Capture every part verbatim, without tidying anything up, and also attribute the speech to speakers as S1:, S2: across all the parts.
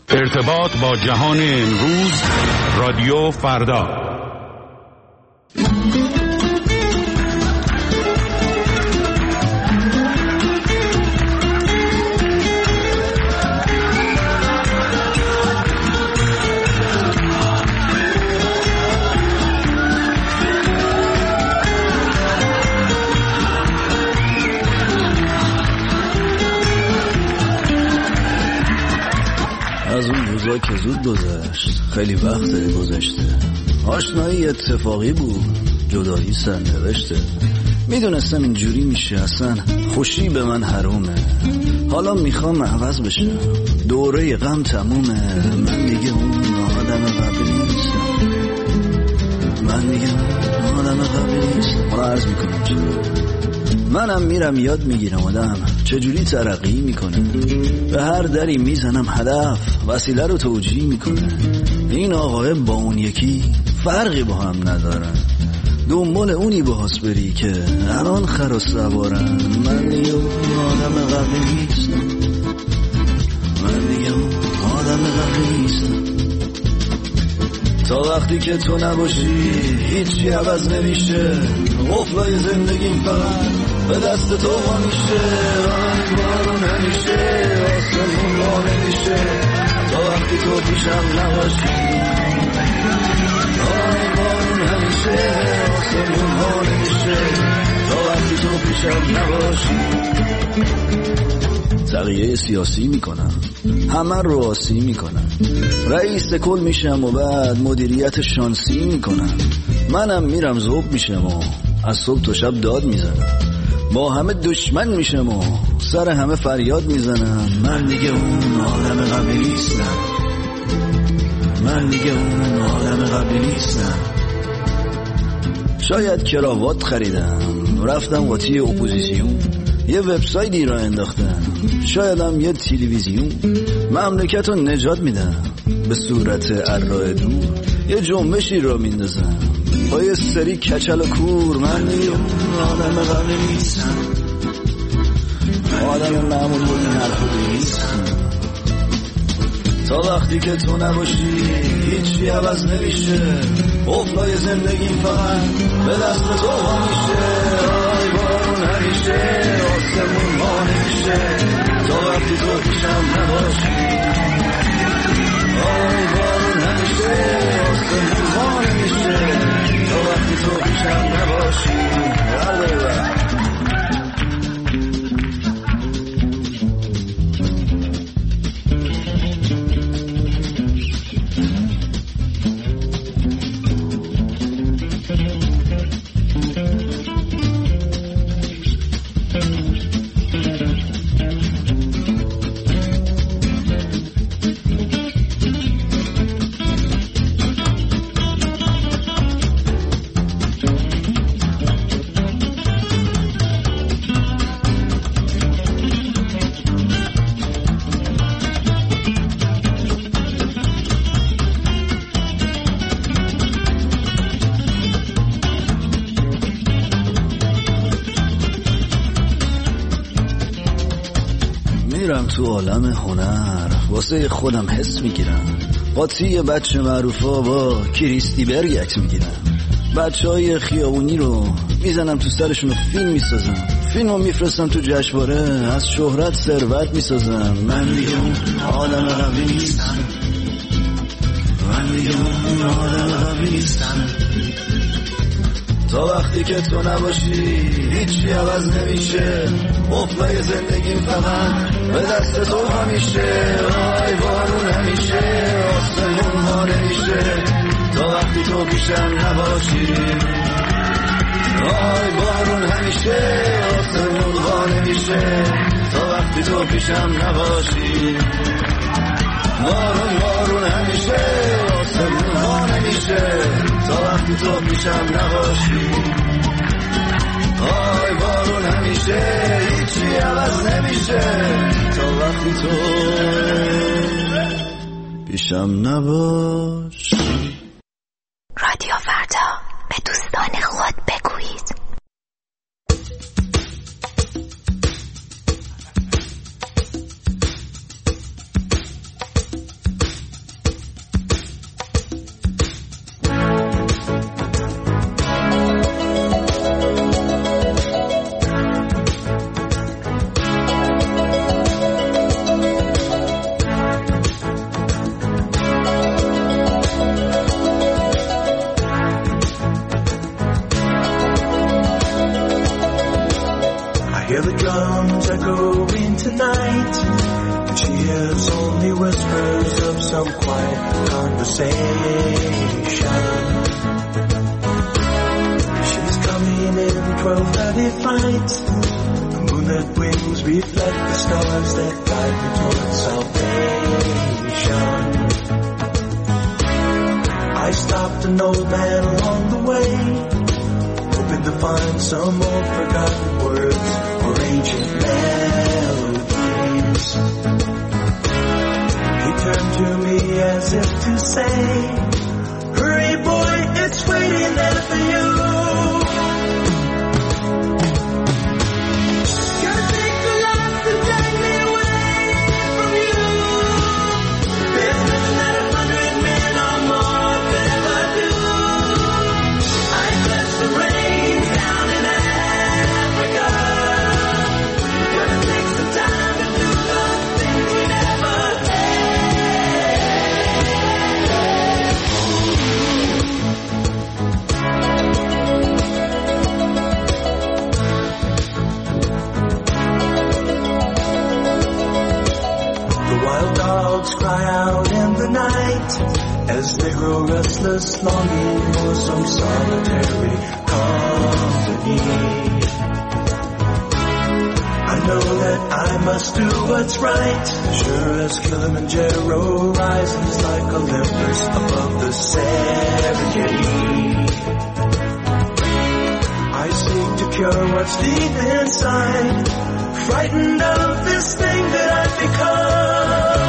S1: ارتباط با جهان امروز، رادیو فردا.
S2: از اون روزا که زود گذشت، خیلی وقت گذشته. آشنایی اتفاقی بود، جدایی سرنوشته. میدونستم اینجوری میشه، اصلا خوشی به من حرومه. حالا میخوام عوض بشه، دوره غم تمومه. من دیگه اون آدم قبلی نیستم، من دیگه اون آدم قبلی نیستم. حالا عرض میکنم چی؟ منم میرم یاد میگیرم آدم چجوری ترقی میکنه. به هر دری میزنم هدف وسیله رو توجیه میکنه. این آقای با اون یکی فرقی با هم ندارن، دنبال اونی باهاس بری که الان خر و سوارن. من دیگه اون آدم قبلی نیستم، من دیگه اون آدم قبلی نیستم. تا وقتی که تو نباشی هیچی عوض نمیشه. قفلای زندگیم فقط به دست تو ها میشه. آی بارون همیشه آسمون ها نمیشه. تا وقتی تو پیشم نباشی. آی بارون همیشه آسمون ها نمیشه. تا وقتی تو پیشم نباشی. تغییر سیاسی میکنم، همه رو آسی میکنم. رئیس کل میشم و بعد مدیریت شانسی میکنم. منم میرم ذوب میشم و از صبح تا شب داد میزنم. با همه دشمن میشم و سر همه فریاد میزنم. من دیگه اون آدم قبلی نیستم، من دیگه اون آدم قبلی نیستم. شاید کراوات خریدم، رفتم قاطی اپوزیسیون، یه وبسایتی را انداختم. شایدم یه تلویزیون مملکت رو نجات میدم. به صورت ارائه دور یه جنبشی را میندازم با یه سری کچل و کور. من دیگه اون آدم قبلی نیستم، آدم معمول بود نرخودی نیستم. تا وقتی که تو نباشی هیچی عوض نمیشه. قفلای زندگیم فقط به دست تو ها میشه. آی بارون همیشه آسمون ها نمیشه. تا وقتی تو پیشم نباشی. آی بارون همیشه آسمون ها نمیشه. تا وقتی تو پیشم نباشی. میرم تو عالم هنر، واسه خودم حس میگیرم. قاطی بچه معروفا با کریستی برگ عکس میگیرم. بچه های خیابونی رو میزنم تو سرشون و فیلم میسازم. فیلم رو میفرستم تو جشنواره، از شهرت ثروت میسازم. من دیگه اون آدم قبلی نیستم، من دیگه اون آدم قبلی نیستم. تا وقتی که تو نباشی هیچی عوض نمیشه. قفلای زندگیم فقط به دست تو همیشه. آی بارون همیشه آسمون ها نمیشه. تا وقتی تو پیشم نباشی. آی بارون همیشه آسمون ها نمیشه. تا وقتی تو پیشم نباشی. بارون بارون همیشه آسمون ها نمیشه. تا وقتی تو پیشم نباشی. آی بارون همیشه هیچی عوض نمیشه. تا وقتی تو پیشم نباشی.
S3: رادیو فردا، به دوستان خود بگویید.
S4: whispers of some quiet conversation. She's coming in twelve thirty flight. The moonlit wings reflect the stars that guide me towards salvation. I stopped an old man along the way, hoping to find some old forgotten words or ancient melodies. He turned to me as if to say, hurry boy, it's waiting there for you. Gotta take the life to drag me away from you. There's nothing that a hundred men or more could ever do. I bless the rain down in Africa. Gonna take some time to do the things we never cry out in the night as they grow restless, longing for some solitary company. I know that I must do what's right, sure as Kilimanjaro rises like Olympus above the Serengeti. I seek to cure what's deep inside, frightened of this thing that I've become.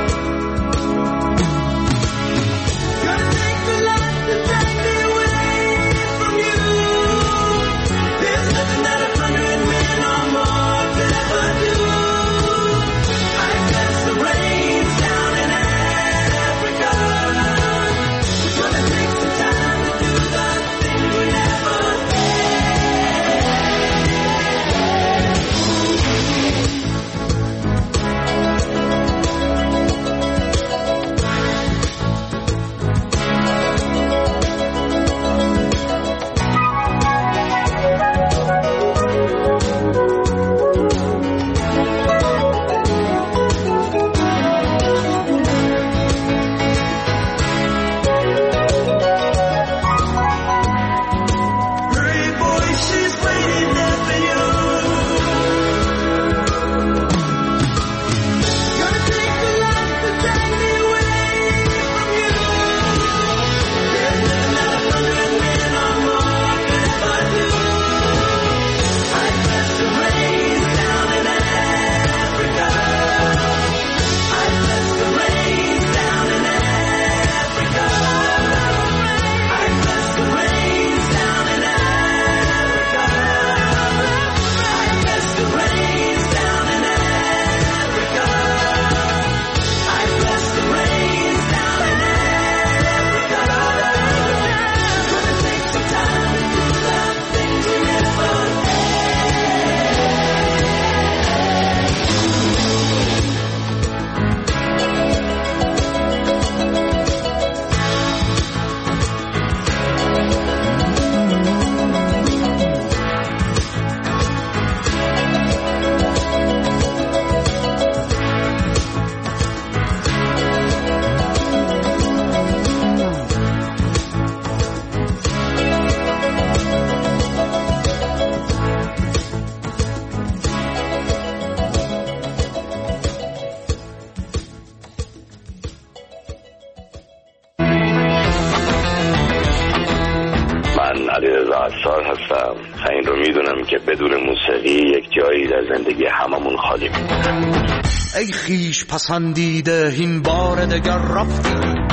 S5: این رو میدونم که بدون موسیقی یک جایی در زندگی هممون خالی میمونه.
S6: ای خیش پسندیده این بار دگر رفتی،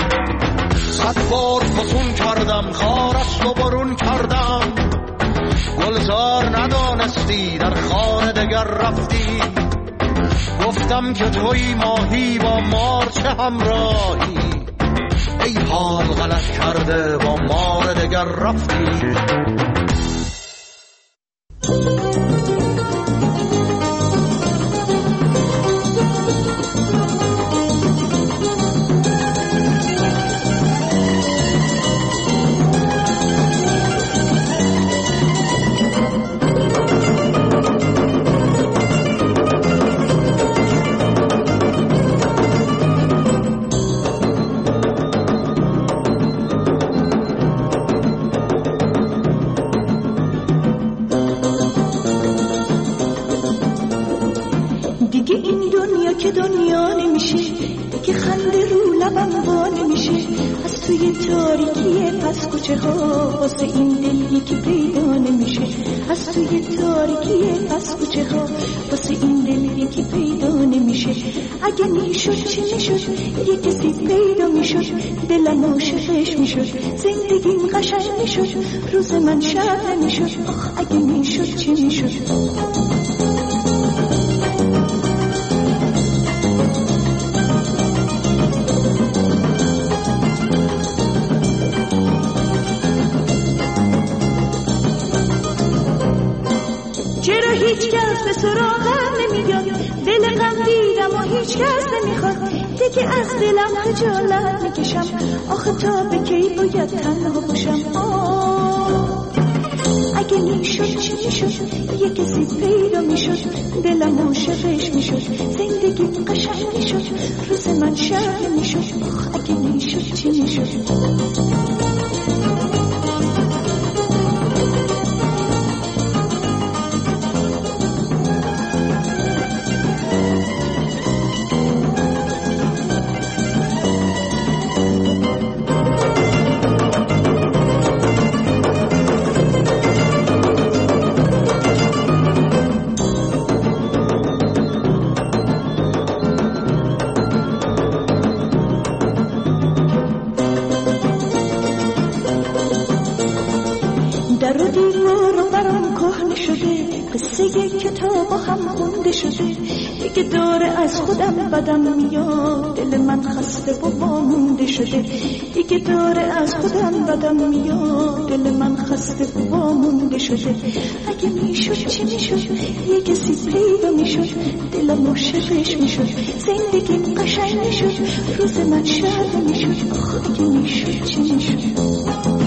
S6: صد بار فسون کردم خارست و برون کردم، گلزار ندانستی در خانه دگر رفتی، گفتم که توی ماهی با مار چه همراهی، ای حال غلط کرده با مار دگر رفتی.
S7: دیگه خنده رو لبم وا نمیشه از توی تاریکی پس کوچه ها واسه این دل یکی پیدا نمیشه از توی تاریکی پس کوچه ها واسه این دل یکی پیدا نمیشه اگه میشد چی میشد یه کسی پیدا میشد دلم عاشقش میشد زندگیم قشنگ میشد روز من شب نمیشد آخ اگه میشد چی میشد هیچ کس به سراغم نمیاد دل غم دیدم و هیچ کس نمیخواد دیگه از دلم خجالت میکشم آخه تا به کی باید تنها باشم آه اگه میشد چی میشد یه کسی پیدا میشد دلم عاشقش میشد زندگی قشنگ میشد روز من شب میشد آخ اگه میشد چی میشد در و دیوار و برام کهنه شده قصه کتاب هم خونده شده دیگه داره از خودم بدم میاد دل من خسته و وامونده شده دیگه داره از خودم بدم میاد دل من خسته و وامونده شده اگه میشد چی میشد یه کسی پیدا میشد دلم عاشقش میشد زندگی قشنگ میشد روز من شب میشد آخ اگه میشد چی میشد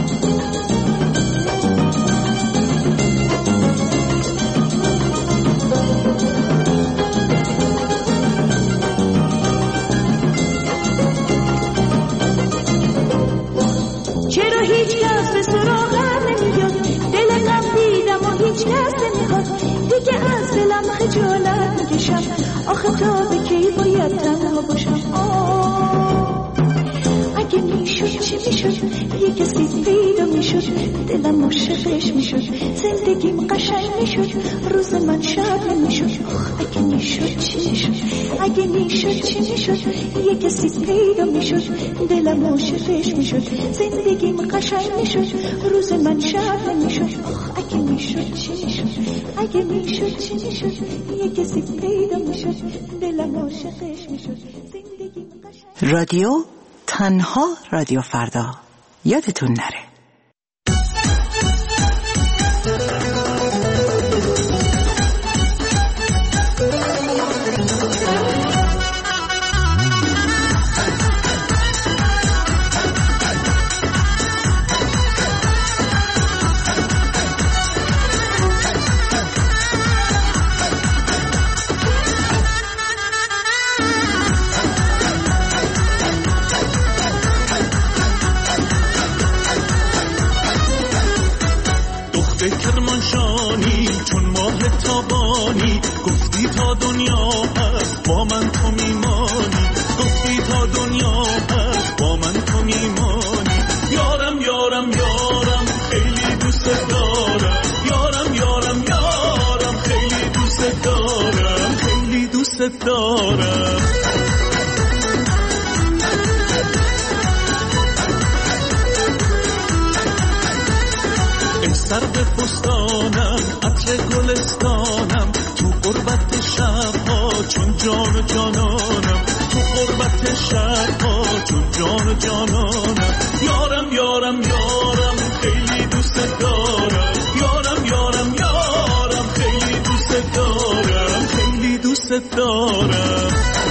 S7: خجالت میکشم آخه تا به کی باید تنها باشم آه اگه میشد چی میشد یه کسی پیدا میشد دلم عاشقش میشد زندگیم قشنگ میشد روز من شب میشد آخ اگه میشد چی میشد اگه میشد چی میشد یه کسی پیدا میشد دلم عاشقش میشد زندگیم قشنگ میشد روز من شب میشد آخ اگه میشد چی میشد اگه میشد چی میشد یه کسی پیدا میشد دلم عاشقش میشد زندگیم قشنگ.
S8: رادیو تنها رادیو فردا یادتون نره.
S9: کرمانشانی چون ماه تابانی گفتی تا دنیا هست با من تو میمانی گفتی تا دنیا هست با من تو میمانی یارم یارم یارم خیلی دوست دارم یارم یارم یارم خیلی دوست دارم خیلی دوست دارم سر به فستانم عطر گلستانم تو قربت شبها چون جان و جانانم تو قربت شبها چون جان و جانانم یارم یارم یارم خیلی دوست دارم یارم یارم یارم خیلی دوست دارم خیلی دوست دارم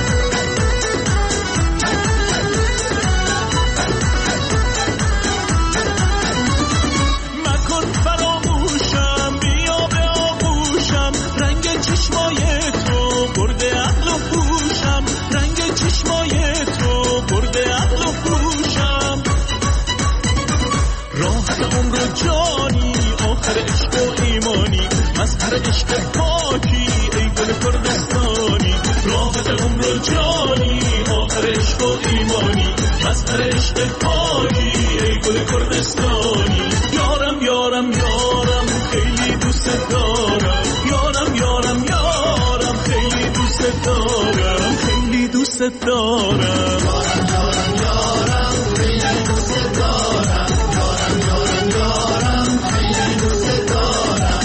S9: عشق پاکی ای گل کردستانی راحت عمر جانی آخر عشق و ایمانی مظهر عشق پاکی ای گل کردستانی یارم یارم یارم خیلی دوست دارم یارم یارم یارم خیلی دوست دارم خیلی دوست دارم یارم یارم یارم خیلی دوست دارم یارم یارم یارم خیلی دوست دارم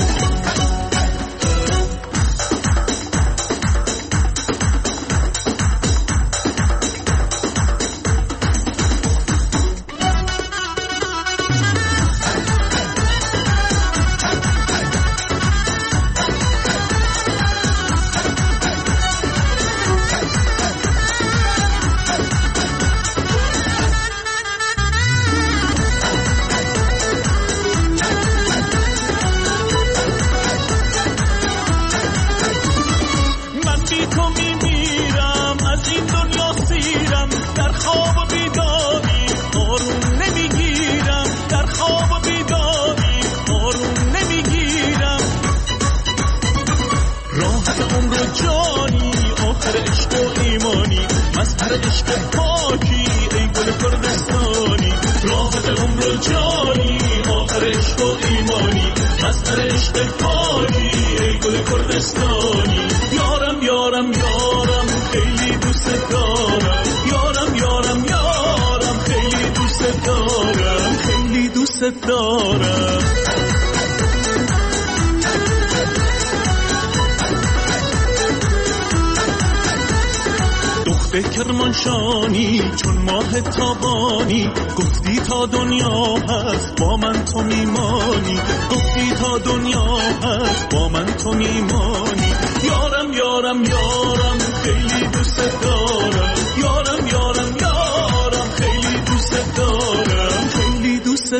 S9: کرمانشانی چون ماه تابانی گفتی تا دنیا هست با من تو میمانی گفتی تا دنیا هست با من تو میمانی یارم یارم یارم خیلی دوست دارم یارم یارم یارم خیلی دوست دارم خیلی دوست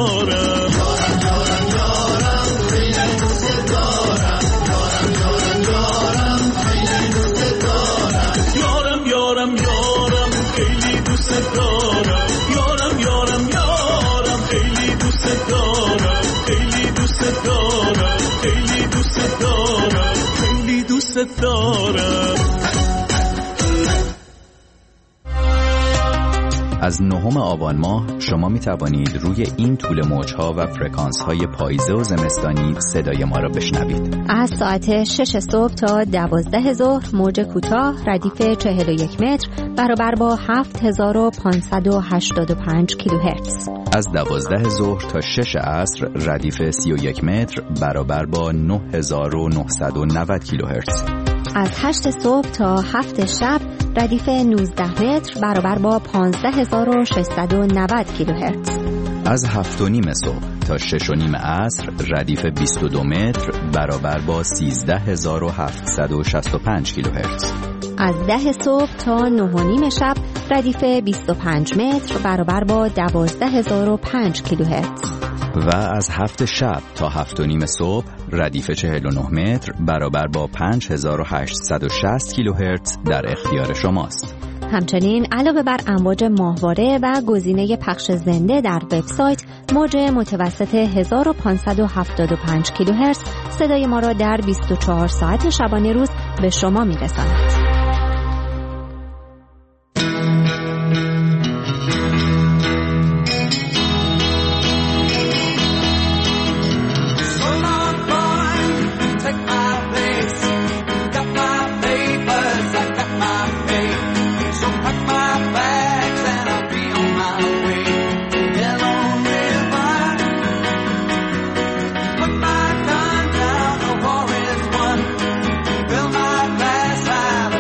S9: دارم یارم یارم یارم خیلی دوست دارم یارم یارم یارم خیلی دوست دارم یارم یارم یارم خیلی دوست دارم یارم یارم یارم خیلی دوست دارم خیلی دوست دارم خیلی دوست دارم خیلی دوست دارم
S10: از نهم آبان ماه شما می توانید روی این طول موج‌ها و فرکانس های پاییزه و زمستانی صدای ما را بشنوید.
S11: از ساعت شش صبح تا دوازده ظهر موج کوتاه ردیف چهل و یک متر برابر با هفت هزار و پانصد و هشتاد و پنج کیلوهرتز.
S10: از دوازده ظهر تا شش عصر ردیف سی و یک متر برابر با نه هزار و نهصد و نود کیلوهرتز.
S11: از هشت صبح تا هفت شب ردیف نوزده متر برابر با پانزده هزار و ششصد و نود کیلوهرتز.
S10: از هفت و نیم صبح تا شش و نیم عصر ردیف بیست و دو متر برابر با سیزده هزار و هفتصد و شصت و پنج کیلوهرتز.
S11: از ده صبح تا نه و نیم شب ردیف بیست و پنج متر برابر با دوازده هزار و پنج کیلوهرتز.
S10: و از هفت شب تا هفت و نیم صبح ردیف چهل و نه متر برابر با پنج هزار و هشتصد و شصت کیلوهرتز در اختیار شماست.
S11: همچنین علاوه بر امواج ماهواره و گزینه پخش زنده در وبسایت، موج متوسط هزار و پانصد و هفتاد و پنج کیلوهرتز صدای ما را در بیست و چهار ساعت شبانه روز به شما می‌رساند.
S4: Fill my glass, have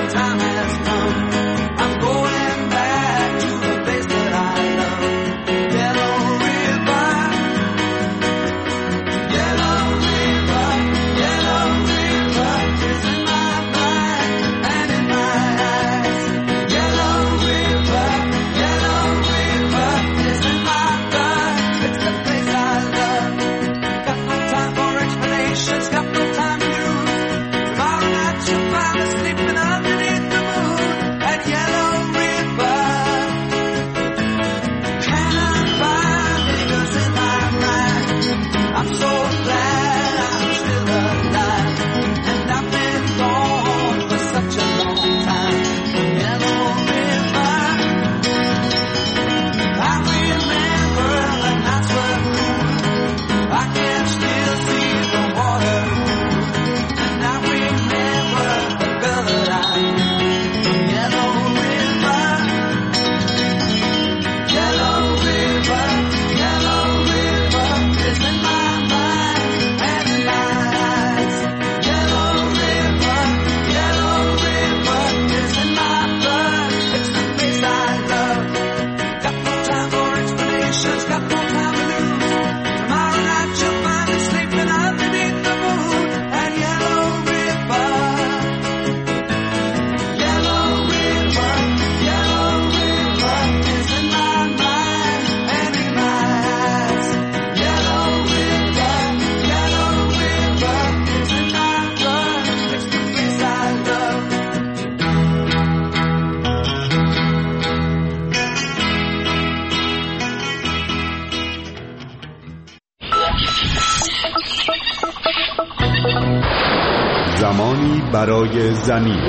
S1: برای زمین.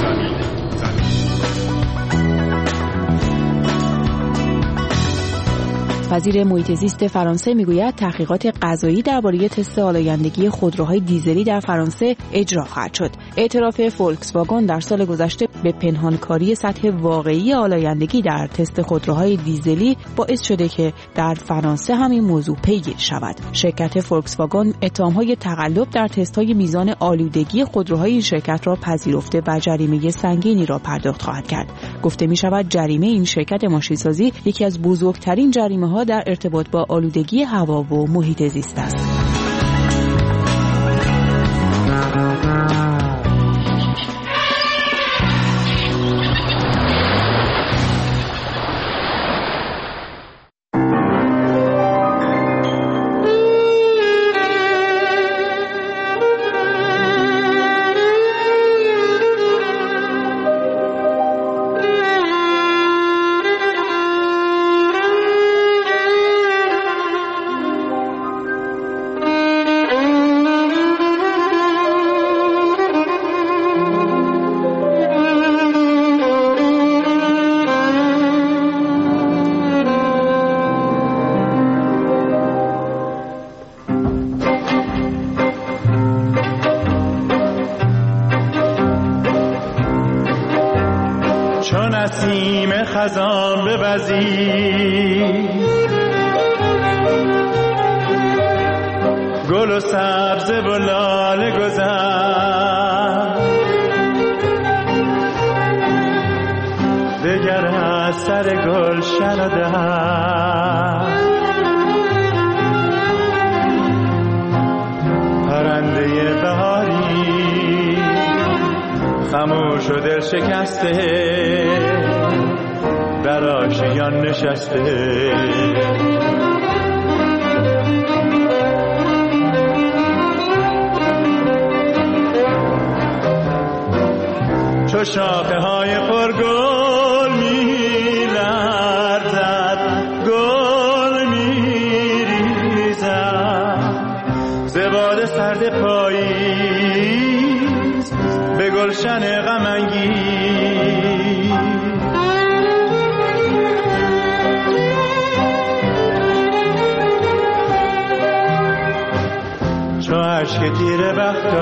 S12: وزیر محیط زیست فرانسه میگوید تحقیقات قضایی درباره تست آلایندگی خودروهای دیزلی در فرانسه اجرا خواهد شد. اعتراف فولکس واگن در سال گذشته به پنهانکاری سطح واقعی آلایندگی در تست خودروهای دیزلی باعث شده که در فرانسه هم این موضوع پیگیر شود. شرکت فولکس واگن اتهام‌های تقلب در تست‌های میزان آلودگی خودروهای این شرکت را پذیرفته و جریمه سنگینی را پرداخت خواهد کرد. گفته می‌شود جریمه این شرکت ماشین‌سازی یکی از بزرگترین جریمه‌ها در ارتباط با آلودگی هوا و محیط زیست است.
S9: نسیم خزان بوزید گل و سبز و لاله گذر دگر از سر گلشن و در پرنده بهاری خاموش و دل شکسته در آشیان نشسته چو شاخه های پرگل می لرزد گل می ریزد ز باد سرد پاییز به گلشن غم انگیز چو اشک تیره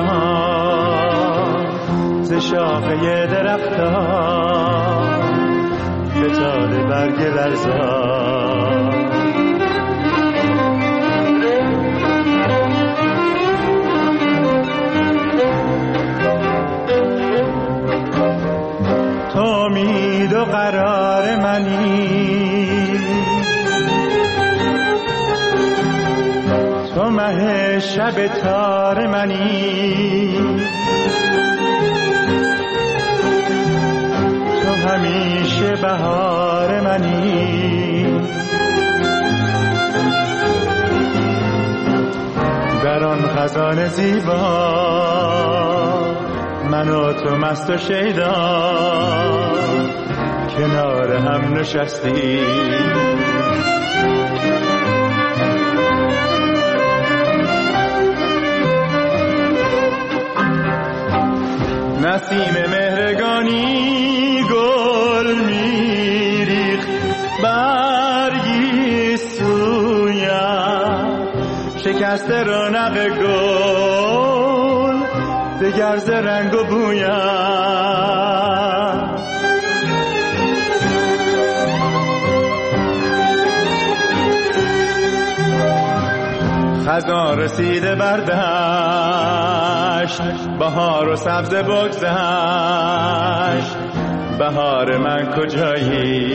S9: بختان ز شاخه درختان فتاده برگ لرزان تو امید و قرار منی تو مه شب تار منی تو همیشه بهار منی در آن خزان زیبا من و تو مست و شیدا کنار هم نشستی نسیم مهرگانی گل میریخت برگی سویم شکست رونق گل دگر ز رنگ و بویم خزان رسیده بردشت بهار و سبز بگذشت بهار من کجایی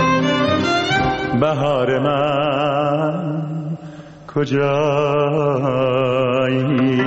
S9: بهار من کجایی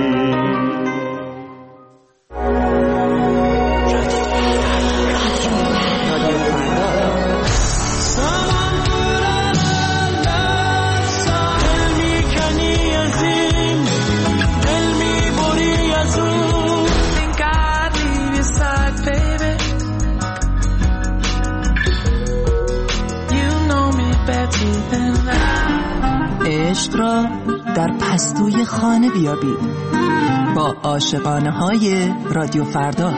S8: عشق را در پستوی خانه بیابید با عاشقانه های رادیو فردا.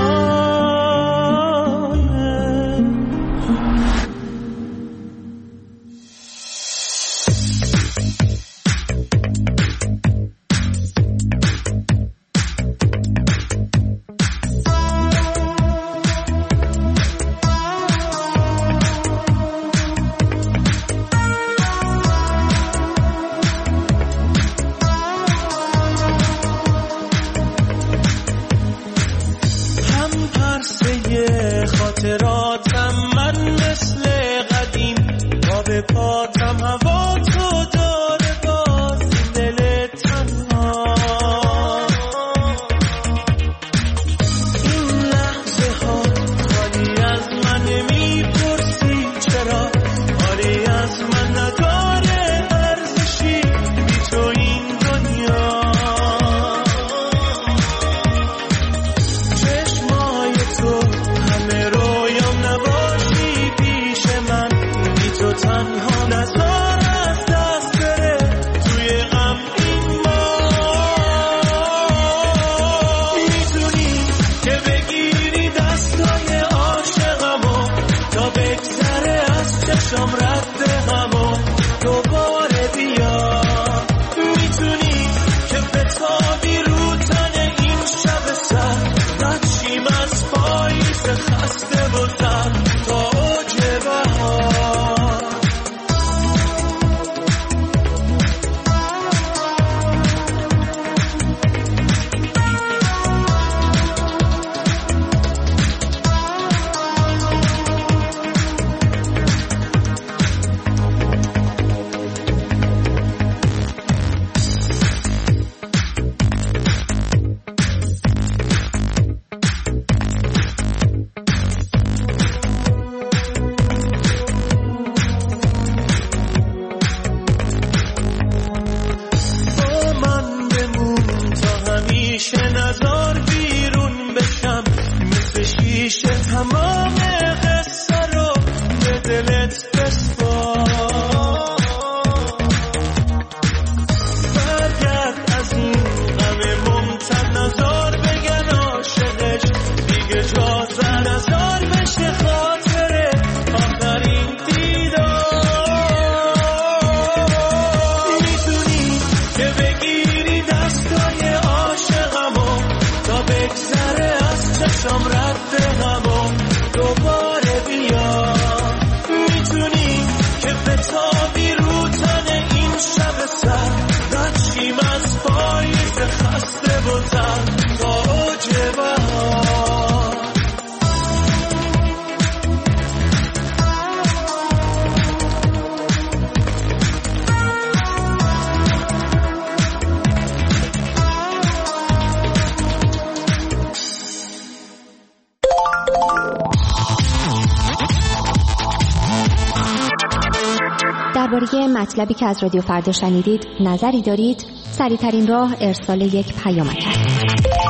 S11: درباره مطلبی که از رادیو فردا شنیدید نظری دارید؟ سریع‌ترین راه ارسال یک پیامک است.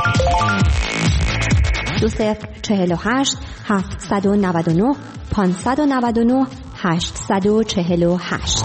S11: دو صفر چهل و هشت هفتصد و نود و نه پانصد و نود و نه هشتصد و چهل و هشت.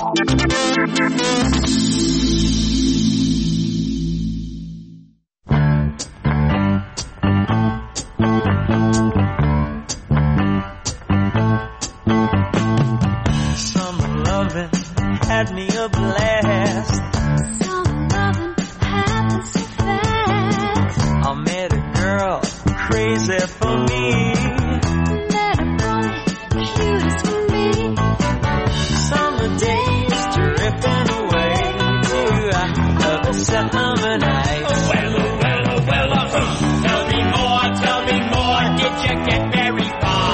S9: Had me a blast. Some loving happened so fast. I met a girl crazy for me. Met a boy cute for me. Summer days drifting away to other summer nights. Oh well, oh well, oh well, oh, tell me more, tell me more. Did you get very far?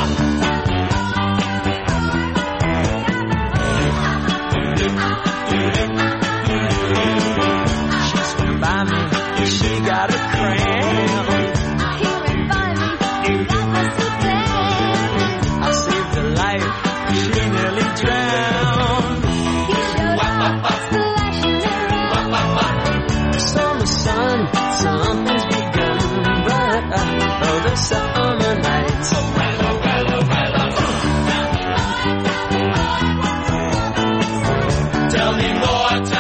S9: She got a cramp. He went by me, that was so damn. I saved her life, she nearly drowned. He showed up, splashing around. Summer sun, something's begun, but uh, oh, the summer nights. Oh well, oh well, oh well, oh. Tell me more.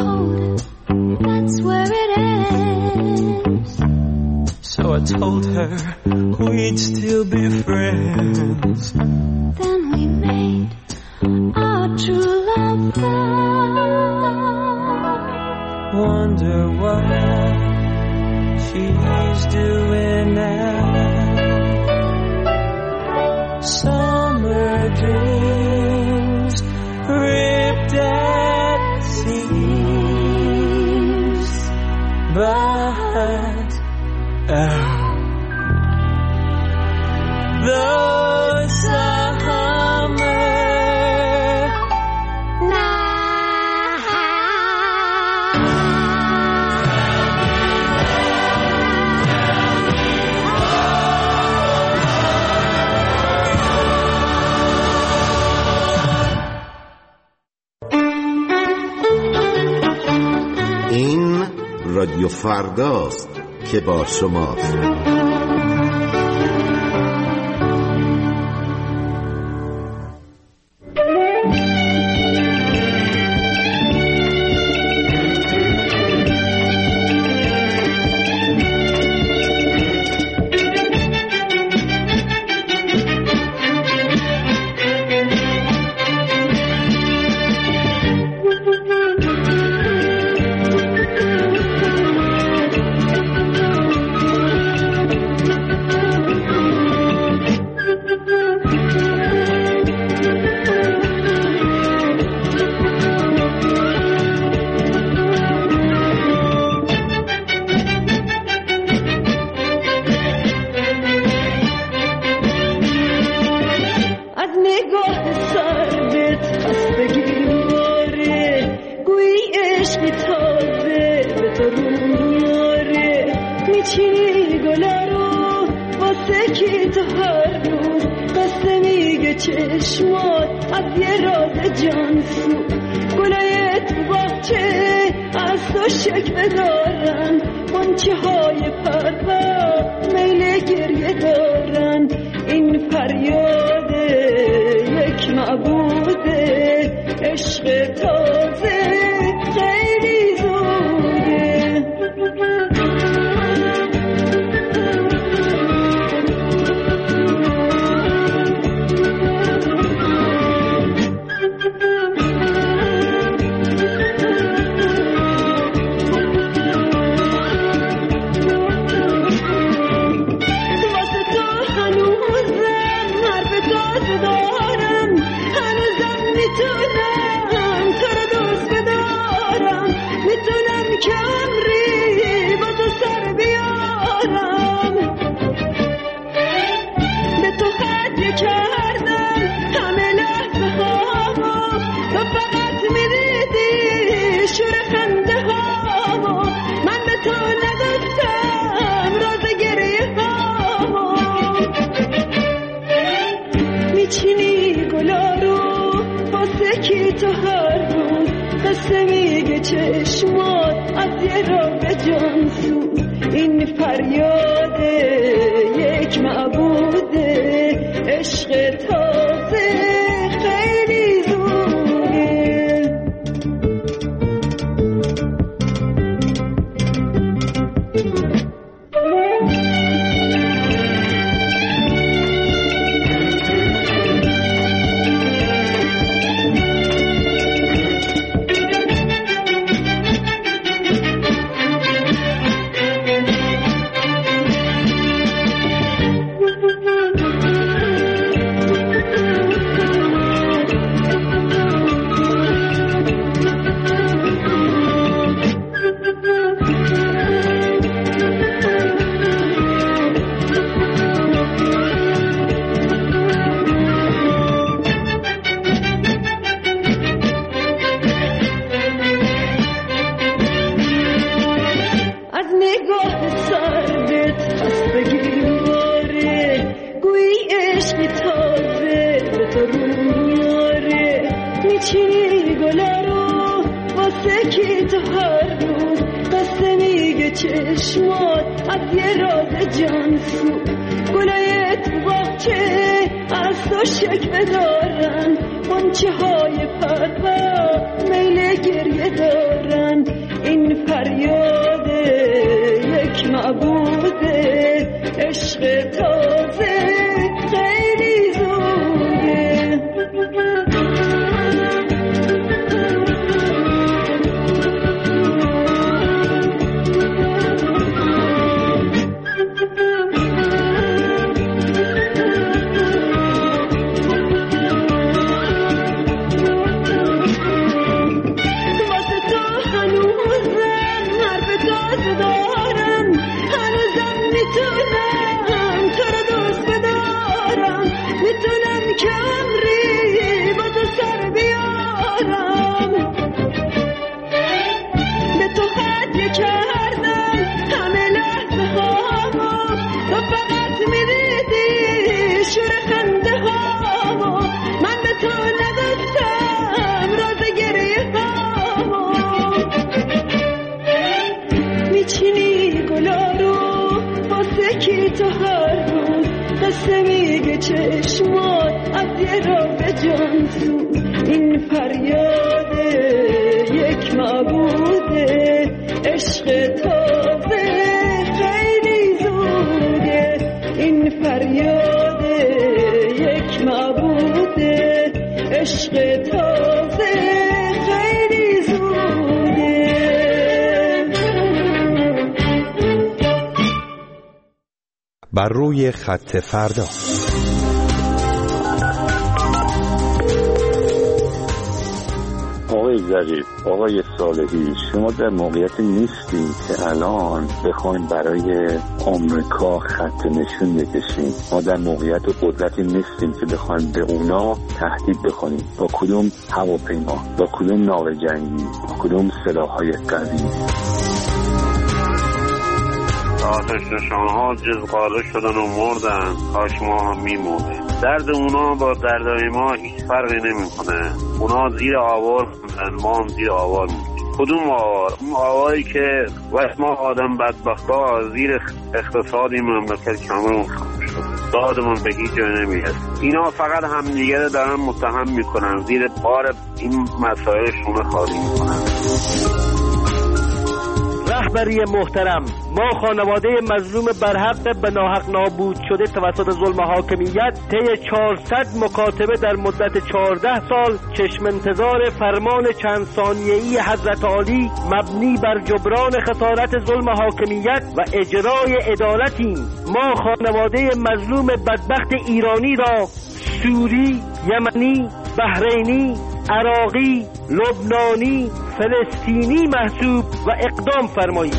S7: cold, that's where it ends.
S9: So I told her we'd still be friends.
S7: Then we made our true love vow.
S9: Wonder what she's doing now. Summer dreams ripped at seams, but oh, the summer
S13: این رادیو فرداست که با شماست.
S7: چشمات از یه راز جانسو گلای تو باغچه از تو شکوه دارن غنچه های پرپر میل گریه دارن، این فریاد یک معبود عشق تازه خیلی زوده. چشمات از یه را به جان سو، این فریاد یک معبود عشق تازه خیلی زوده، این فریاد یک معبود عشق تازه خیلی زوده.
S14: بر روی خط فردا.
S5: آقای ظریف، آقای صالحی، شما در موقعیتی نیستین که الان بخواین برای آمریکا خط نشون بکشین. ما در موقعیت و قدرتی نیستیم که بخوایم به اونا تهدید بکنیم با کدوم هواپیما، با کدوم ناو جنگی، با کدوم سلاح‌های قوی. آتش نشان‌ها جزغاله شدن و مردن، کاش ما هم می‌مردیم. درد اونا با دردای ما هیچ فرقی نمی‌کنه. اونا زیر آوار موندن، ما هم زیر آوار موندیم. کدوم آوار؟ اون آواری که وقت ما آدم بدبختا زیر اقتصادی مملکت کامل خاموش شد. دادمون به هیچ جای نمیرسه. اینا فقط همدیگه رو دارن متهم میکنن، زیر بار این مسائل شونه خالی میکنن.
S15: رهبری محترم، ما خانواده مظلوم برحق به ناحق نابود شده توسط ظلم حاکمیت طی چهارصد مکاتبه در مدت چهارده سال چشم انتظار فرمان چند ثانیه‌ای حضرت عالی مبنی بر جبران خسارت ظلم حاکمیت و اجرای عدالتیم. ما خانواده مظلوم بدبخت ایرانی را سوری، یمنی، بحرینی، عراقی، لبنانی، فلسطینی محسوب و اقدام فرمایید.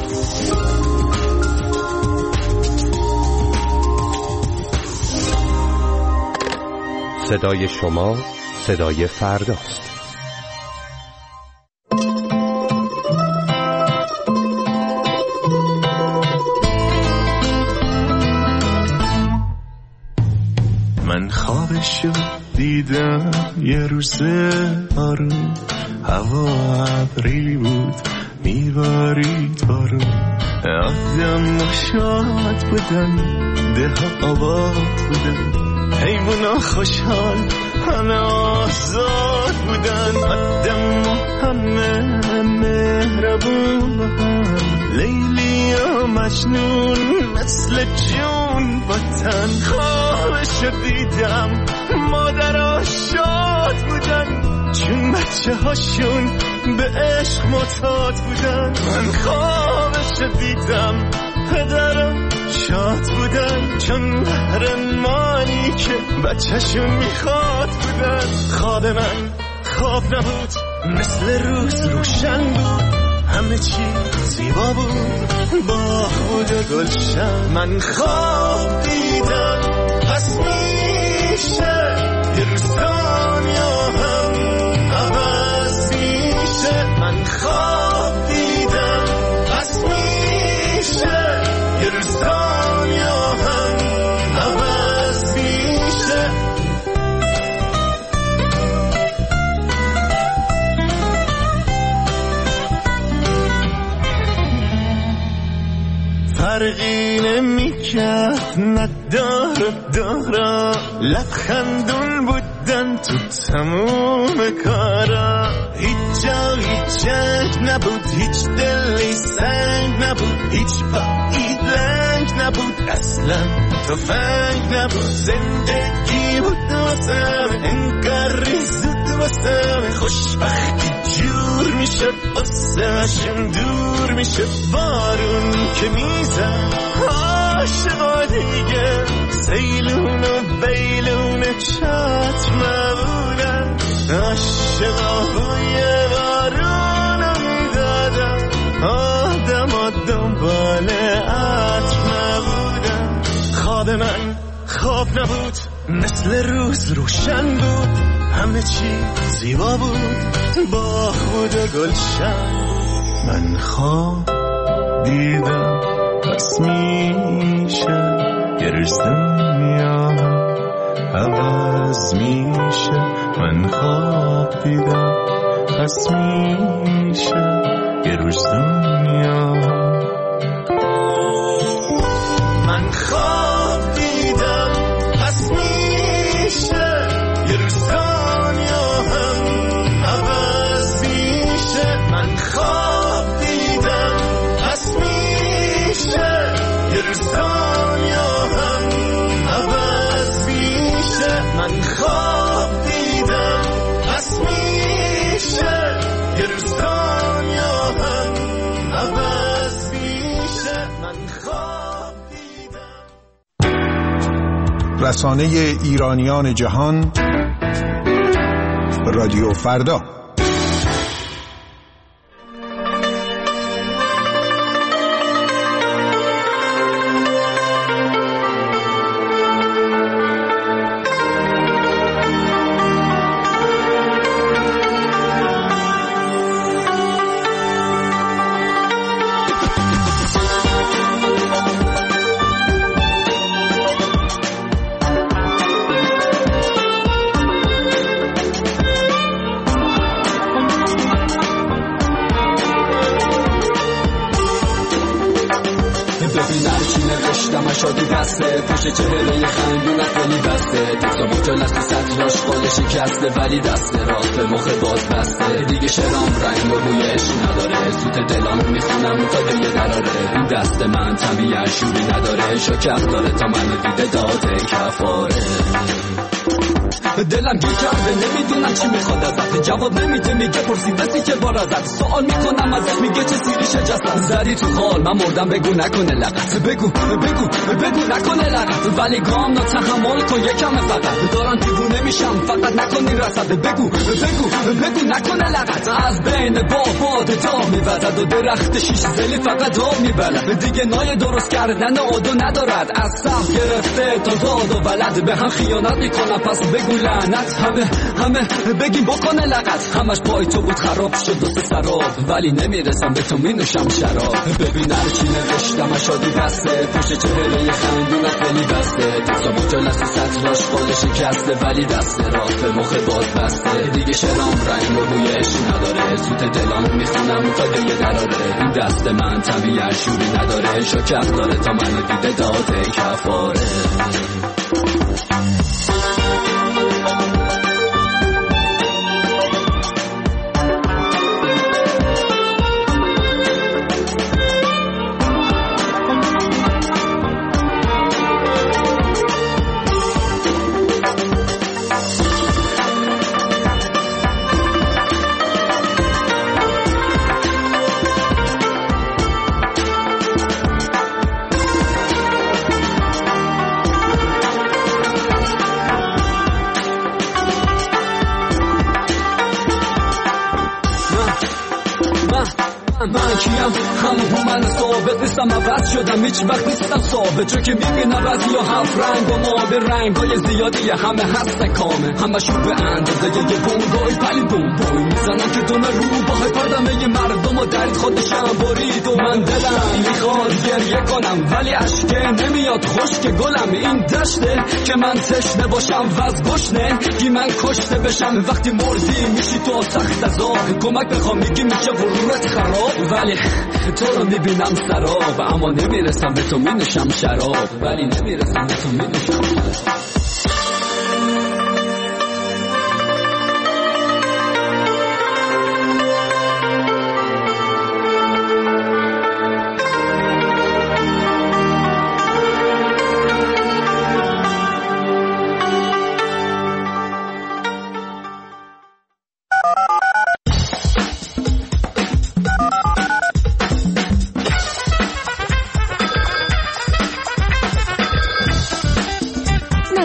S14: صدای شما صدای فرداست.
S9: من خوابشو دیدم یه روز آروم، هوا ابری بود میبارید بارون، آدم و شاد بودن، ده آباد بودن، حیونا خوشحال همه آزاد بودن، آدم و همه مهربون با هم، لیلی و مجنون مثل جون با تن. خوابشو دیدم مادرها شاد بودن چون بچه هاشون به عشق معتاد بودن. من خوابشو دیدم پدرم شاد بودن چون قهرمانی که بچه‌شون میخواد بودن. خواب من خواب نبود، مثل روز روشن بود، همه چی زیبا بود با خود گلشن. من خواب دیدم پس میشه یه روز دنیا هم عوض میشه. من خواب دیدم پس میشه یه روز دنیا هم عوض میشه. فرقی نمیکرد ندار و دارا، لبخندون بودن تو تموم کارا، هیچ جایی جنگ نبود، هیچ دلی سنگ نبود، هیچ پایی لنگ نبود، اصلا تفنگ نبود. زندگی بود واسم انگار ریزود واسم، خوشبختی جور میشد واسم دور میشد. بارون که میزن عاشقا دیگه، سیلون و بیلون چتر نبودن، عاشقا بوی بارون میدادن، آدم ها دنبال عطر نبودن. خواب من خواب نبود، مثل روز روشن بود، همه چی زیبا بود، باغ بود و گلشن. من خواب دیدم پس میشه یه روز دنیا عوض میشه. من خواب دیدم پس میشه یه روز دنیا. من خواب دیدم پس میشه یه روز دنیا هم عوض میشه. من خواب دیدم پس میشه یه روز دنیا هم عوض میشه. من خواب دیدم پس میشه یه روز دنیا هم عوض میشه. من خواب دیدم.
S16: رسانه ایرانیان جهان، رادیو فردا.
S17: شادی دسته پشت چهره خندونت ولی بسته، تکتا مجلس تو سطراش خال شکسته، ولی دست راست به مخ باز بسته. دیگه شرام رنگ و بویش نداره، سوت دلامو میخونم تا دیگه دراره. این دست من طبیعه شوری نداره، شکر داره تا منو دیده داده کفاره. دلم گیر کرده نمیدونم چی میخواد ازت، جواب نمیده میگه پرسیدسی که بار ازت. سوال میکنم ازش میگه چه سیری شجستم، زدی تو خال من مردم بگو نکنه لغت، بگو بگو بگو نکنه لغت. ولی گام نا تحمل کن یکم فقط، دارم دیوونه میشم فقط نکنی رسد. بگو بگو بگو نکنه لغت. از بین باباد دام میوزد و درخت شیش زلی فقط دام میبلد، دیگه نای درست کردن عادو ندارد. از صف گرفته تا داد و ولد به هم خیانت میکنم، پس بگو لعنت. همه همه بگیم بکنه لغت، همش پای تو بود خراب شد دوست سراب، ولی نمیرسم به تو مینوشم شراب. ببین هر چی نوشتم شادی بسته، پشت چهره خندونت ولی بسته، تکتا مجلس تو سطراش خال شکسته، ولی دست راست به مخ باز بسته. دیگه شرام رنگ و بویش نداره، سوت دلامو میخونم تا دیگه دراره. این دست من طبیعه شوری نداره، شکر داره تا منو دیده داده کفاره. من کیم همون من ثابت نیستم، عوض شدم هیچ وقت نیستم ثابت. جو که میبینم از یا هفت رنگ و ما به رنگ های زیادی همه هستن کامه، همه شو به اندازه یه بونگای پلی بوم بوی میزنم که دوم رو باهای پردمه یه مردم و درد خودشم برید. و من دلم میخواد گریه کنم ولی عشقه نمیاد خشک گلم. این دشته که من تشنه باشم وز گشنه که من کشته بشم. وقتی مردی میشی تو سخت عذاب، کمک بخوام میگی میشه غرورت خراب، ولی تو رو میبینم سراب. اما نمیرسم به تو مینوشم شراب، ولی نمیرسم به تو مینوشم شراب.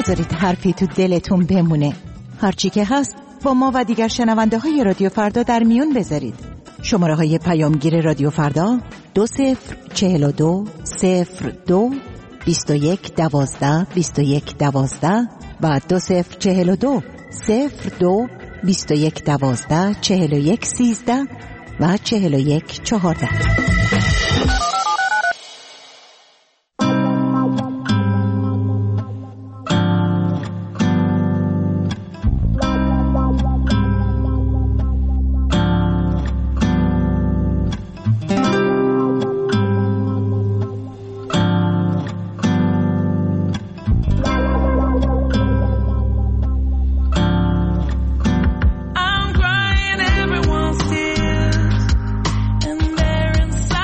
S18: نذارید حرفی تو دلتون بمونه. هرچی که هست با ما و دیگر شنونده های رادیو فردا در میون بذارید. شماره های پیامگیر رادیو فردا دو صفر چهل و دو صفر دو بیست و یک دوازده بیست و یک دوازده و دو صفر چهل و دو صفر دو بیست و یک دوازده چهل و یک سیزده و چهل و یک چهارده.
S4: I'm crying everyone's tears, and they're inside.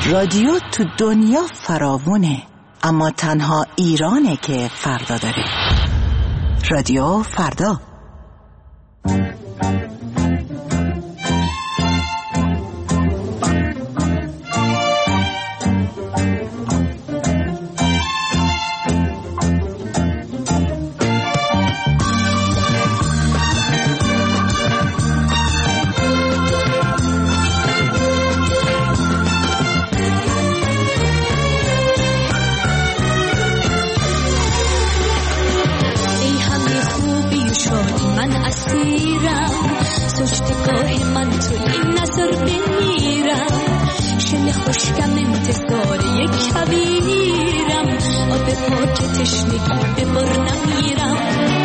S18: رادیو تو دنیا فراوونه، اما تنها ایرانه که فردا داره. رادیو فردا.
S7: سجدگاه من تو این نظر بمیرم، شل خوشکم انتظار یک کبیرم، آب پاک تشنگی به بر نمیرم.